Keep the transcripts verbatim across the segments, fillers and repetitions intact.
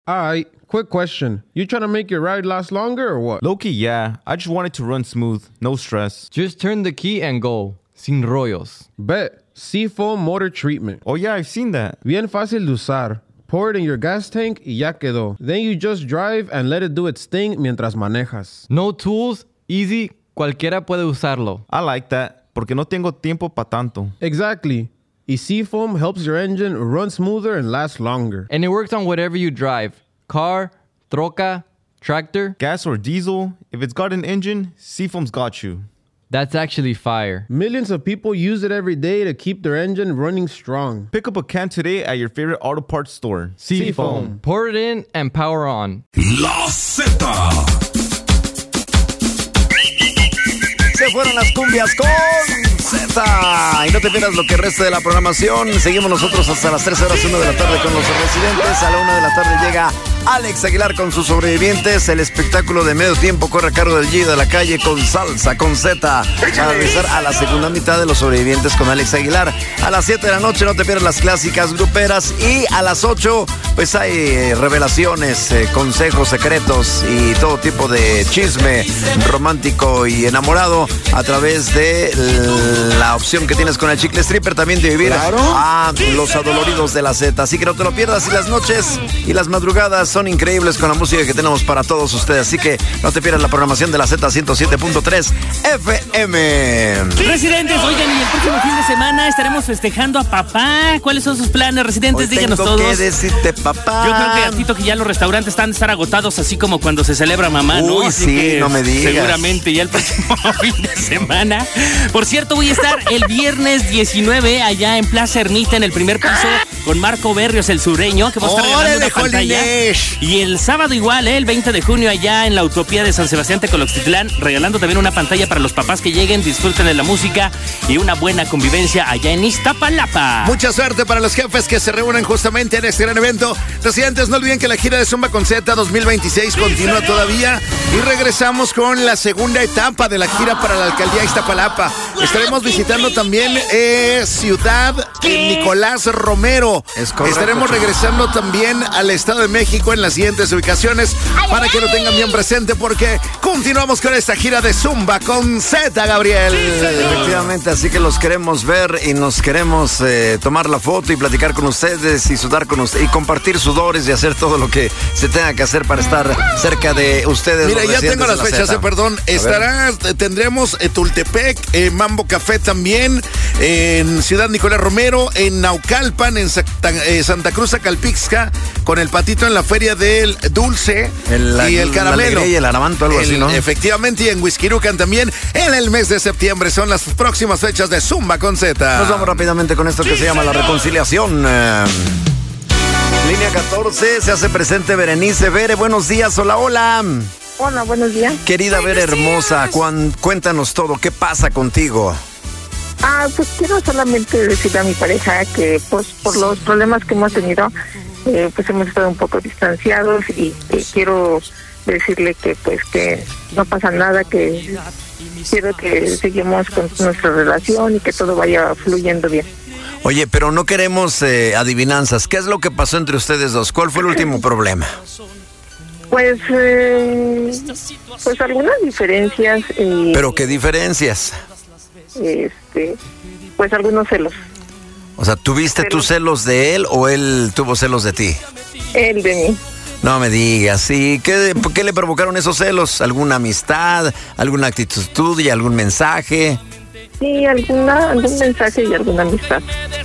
Alright, quick question. You trying to make your ride last longer or what? Low-key, yeah. I just want it to run smooth. No stress. Just turn the key and go. Sin rollos. Bet. Seafoam Motor Treatment. Oh, yeah, I've seen that. Bien fácil de usar. Pour it in your gas tank y ya quedó. Then you just drive and let it do its thing mientras manejas. No tools, easy, cualquiera puede usarlo. I like that, porque no tengo tiempo pa' tanto. Exactly. Y Seafoam helps your engine run smoother and last longer. And it works on whatever you drive. Car, troca, tractor. Gas or diesel, if it's got an engine, Seafoam's got you. That's actually fire. Millions of people use it every day to keep their engine running strong. Pick up a can today at your favorite auto parts store. Seafoam. Pour it in and power on. La Zeta. Se fueron las cumbias con Z. Y no te pierdas lo que resta de la programación. Seguimos nosotros hasta las trece horas, una de la tarde con los residentes. A la una de la tarde llega Alex Aguilar con sus sobrevivientes. El espectáculo de medio tiempo corre a cargo del G de la Calle con Salsa, con Z. Para regresar a la segunda mitad de los sobrevivientes con Alex Aguilar. A las siete de la noche no te pierdas las clásicas gruperas. Y a las ocho pues hay eh, revelaciones, eh, consejos secretos y todo tipo de chisme romántico y enamorado a través de la opción que tienes con el Chicle Stripper, también de vivir ¿Claro? a los adoloridos de la Z. Así que no te lo pierdas. Y las noches y las madrugadas son increíbles con la música que tenemos para todos ustedes. Así que no te pierdas la programación de la Z ciento siete punto tres F M. Residentes, oigan, y el próximo fin de semana estaremos festejando a papá. ¿Cuáles son sus planes, residentes? Hoy Díganos tengo todos. que decirte, papá. Yo creo que a Tito que ya los restaurantes están de estar agotados, así como cuando se celebra mamá, ¿no? Uy, Así sí, que no me digas. Seguramente ya el próximo fin de semana. Por cierto, voy a estar el viernes diecinueve allá en Plaza Ermita, en el primer piso, con Marco Berrios, el sureño, que va a estar regalando una pantalla. Y el sábado igual, ¿eh? El veinte de junio allá en la Utopía de San Sebastián Tecoloxtitlán, regalando también una pantalla para los papás que lleguen, disfruten de la música y una buena convivencia allá en Iztapalapa. Mucha suerte para los jefes que se reúnen justamente en este gran evento. Residentes, no olviden que la gira de Zumba con Z dos mil veintiséis continúa todavía y regresamos con la segunda etapa de la gira para la alcaldía Iztapalapa. Estaremos visitando también eh, Ciudad eh, Nicolás Romero. Es correcto, Estaremos regresando también al Estado de México en las siguientes ubicaciones para que lo tengan bien presente, porque continuamos con esta gira de Zumba con Z, Gabriel. Efectivamente, así que los queremos ver y nos queremos eh, tomar la foto y platicar con ustedes y sudar con ustedes y compartir sudores y hacer todo lo que se tenga que hacer para estar cerca de ustedes. Mira, ya tengo las fechas, eh, perdón. A Estará, ver. tendremos eh, Tultepec, eh, Mambo Café también, eh, en Ciudad Nicolás Romero, en Naucalpan, en Santa, eh, Santa Cruz, Acalpixca, con el patito en la Feria del Dulce el, y el caramelo. Y el aramanto, algo el, así, ¿no? Efectivamente, y en Huizquirucan también, en el mes de septiembre. Son las próximas fechas de Zumba con Z. Nos vamos rápidamente con esto que se llama la reconciliación. Eh, línea catorce, se hace presente Berenice. Bere, buenos días, hola, hola. Hola, buenos días. Querida Bere hermosa, cuan, cuéntanos todo, ¿qué pasa contigo? Ah, pues quiero solamente decirle a mi pareja que pues por los problemas que hemos tenido, eh, pues hemos estado un poco distanciados y eh, quiero decirle que pues que no pasa nada, que quiero que seguimos con nuestra relación y que todo vaya fluyendo bien. Oye, pero no queremos eh, adivinanzas. ¿Qué es lo que pasó entre ustedes dos? ¿Cuál fue el último problema? Pues, eh, pues algunas diferencias. Eh, ¿Pero qué diferencias? Este, pues algunos celos. O sea, ¿tuviste tus celos de él o él tuvo celos de ti? Él de mí. No me digas, ¿y qué, qué le provocaron esos celos? ¿Alguna amistad, alguna actitud tuya, algún mensaje? Sí, alguna, algún mensaje y alguna amistad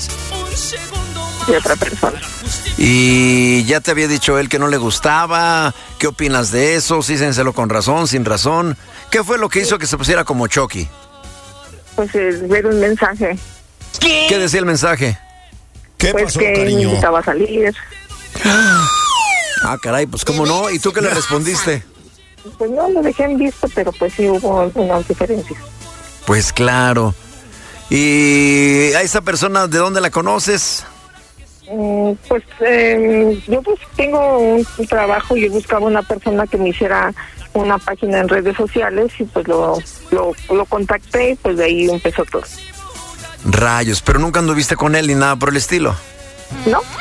de otra persona. ¿Y ya te había dicho él que no le gustaba? ¿Qué opinas de eso? ¿Sí se enceló con razón, sin razón? ¿Qué fue lo que hizo que se pusiera como Chucky? Pues es ver un mensaje. ¿Qué? ¿Qué decía el mensaje? ¿Qué pues pasó, que cariño? Me invitaba a salir. Ah, caray, pues cómo no. ¿Y tú qué le respondiste? Pues no, lo dejé en visto, pero pues sí hubo unas diferencias. Pues claro. ¿Y a esa persona de dónde la conoces? Mm, pues eh, yo pues tengo un, un trabajo y yo buscaba una persona que me hiciera una página en redes sociales y pues lo, lo, lo contacté y pues de ahí empezó todo. Rayos, pero nunca anduviste con él ni nada por el estilo. No.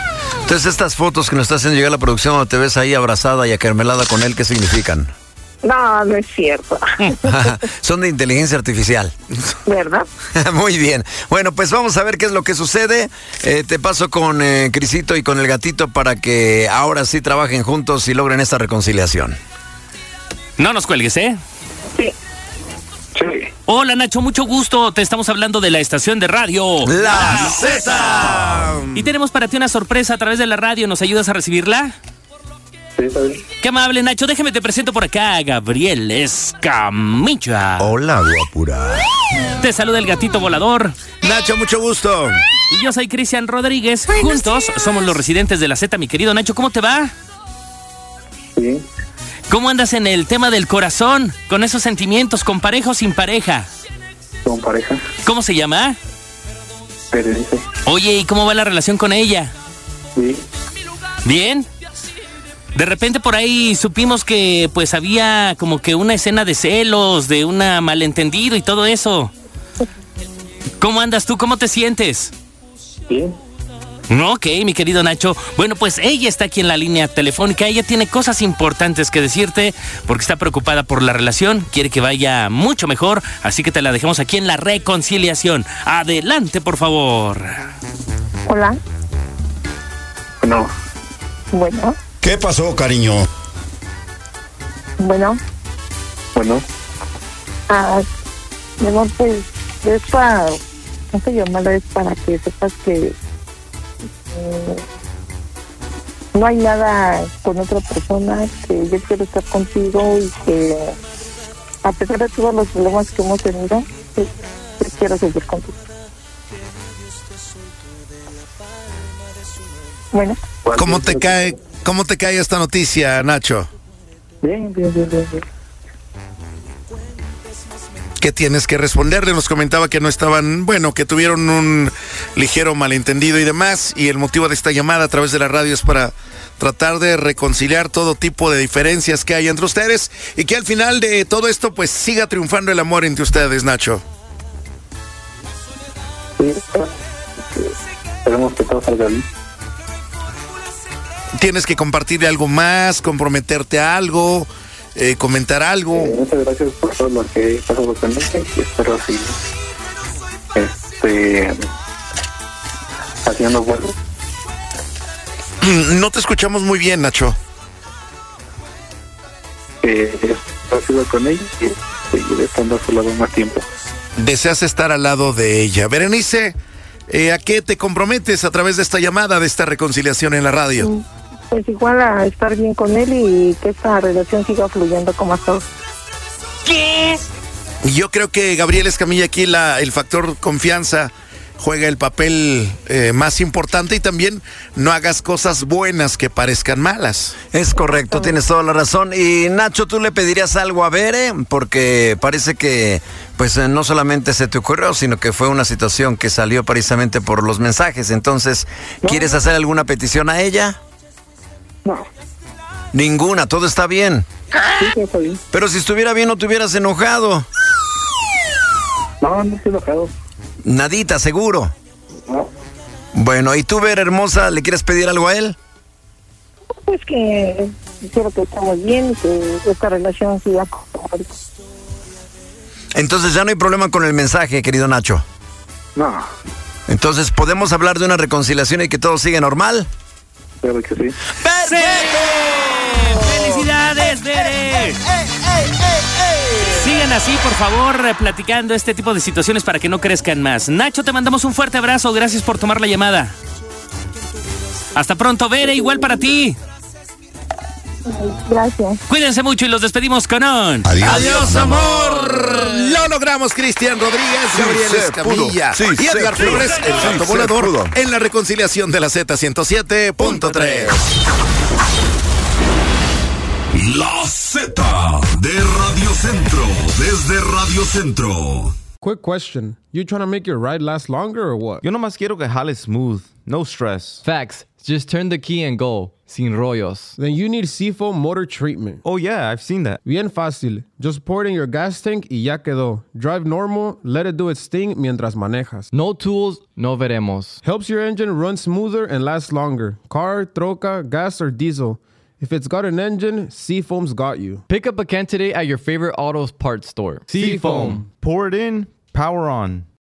Entonces, estas fotos que nos está haciendo llegar la producción, donde te ves ahí abrazada y acarmelada con él, ¿qué significan? No, no es cierto. Son de inteligencia artificial. ¿Verdad? Muy bien. Bueno, pues vamos a ver qué es lo que sucede. Eh, te paso con eh, Crisito y con el gatito para que ahora sí trabajen juntos y logren esta reconciliación. No nos cuelgues, ¿eh? Sí. Sí. Hola, Nacho, mucho gusto. Te estamos hablando de la estación de radio La Z. Y tenemos para ti una sorpresa a través de la radio. ¿Nos ayudas a recibirla? Sí, está bien. Qué amable, Nacho. Déjame te presento por acá a Gabriel Escamilla. Hola, guapura. Te saluda el gatito volador. Nacho, mucho gusto. Y yo soy Cristian Rodríguez. Juntos somos los residentes de la Z, mi querido Nacho. ¿Cómo te va? Sí. ¿Cómo andas en el tema del corazón? Con esos sentimientos, con pareja o sin pareja. Con pareja. ¿Cómo se llama? Berenice. Oye, ¿y cómo va la relación con ella? Sí. ¿Bien? De repente por ahí supimos que pues había como que una escena de celos, de un malentendido y todo eso. ¿Cómo andas tú? ¿Cómo te sientes? Bien. Ok, mi querido Nacho. Bueno, pues ella está aquí en la línea telefónica. Ella tiene cosas importantes que decirte porque está preocupada por la relación. Quiere que vaya mucho mejor, así que te la dejamos aquí en la reconciliación. Adelante, por favor. Hola. No. Bueno. ¿Qué pasó, cariño? Bueno. Bueno. Ah, mi amor, pues es para... Esta llamada es para que sepas que eh, no hay nada con otra persona, que yo quiero estar contigo y que a pesar de todos los problemas que hemos tenido, yo, yo quiero seguir contigo. Bueno. ¿Cómo te cae, cómo te cae esta noticia, Nacho? Bien, bien, bien, bien, bien. ¿Qué tienes que responderle? Nos comentaba que no estaban, bueno, que tuvieron un ligero malentendido y demás, y el motivo de esta llamada a través de la radio es para tratar de reconciliar todo tipo de diferencias que hay entre ustedes y que al final de todo esto pues siga triunfando el amor entre ustedes, Nacho. Sí, esperemos que todo salga bien. Tienes que compartirle algo más, comprometerte a algo, eh, comentar algo. Eh, muchas gracias por todo lo que pasó con él y espero así este haciendo bueno. No te escuchamos muy bien, Nacho. Eh, he sido con ella y seguiré estando a su lado más tiempo. Deseas estar al lado de ella. Berenice, eh, ¿a qué te comprometes a través de esta llamada, de esta reconciliación en la radio? Pues igual a estar bien con él y que esta relación siga fluyendo como hasta ahora. ¿Qué? Yo creo que Gabriel Escamilla aquí la, el factor confianza juega el papel eh, más importante y también no hagas cosas buenas que parezcan malas. Es correcto, tienes toda la razón. Y Nacho, ¿tú le pedirías algo a Bere? Porque parece que pues eh, no solamente se te ocurrió, sino que fue una situación que salió precisamente por los mensajes. Entonces, ¿quieres hacer alguna petición a ella? No. Ninguna, todo está bien. Sí, sí, está bien. Pero si estuviera bien no te hubieras enojado. No, no estoy enojado. Nadita, seguro. No. Bueno, ¿y tú, Ver hermosa, le quieres pedir algo a él? Pues que quiero que estemos bien y que esta relación siga como ahorita. Entonces ya no hay problema con el mensaje, querido Nacho. No. Entonces, ¿podemos hablar de una reconciliación y que todo siga normal? Claro que sí. ¡Perfecto! ¡Felicidades, Bere! Sigan así, por favor, eh, platicando este tipo de situaciones para que no crezcan más. Nacho, te mandamos un fuerte abrazo. Gracias por tomar la llamada. Hasta pronto, Bere. Igual para ti. Gracias. Cuídense mucho y los despedimos con un... Adiós, Adiós, amor. Lo logramos, Cristian Rodríguez, Gabriel se Escamilla pudo. Sí, y Edgar se Flores, pudo. el Sí, gato se volador, pudo. en la reconciliación de la Z ciento siete punto tres. La Z de Radio Centro, desde Radio Centro. Quick question. You trying to make your ride last longer or what? Yo nomás quiero que jale smooth, no stress. Facts. Just turn the key and go. Sin rollos. Then you need Seafoam Motor Treatment. Oh, yeah, I've seen that. Bien fácil. Just pour it in your gas tank y ya quedó. Drive normal, let it do its thing mientras manejas. No tools, no veremos. Helps your engine run smoother and last longer. Car, troca, gas, or diesel. If it's got an engine, Seafoam's got you. Pick up a can today at your favorite auto parts store. Seafoam. Pour it in, power on.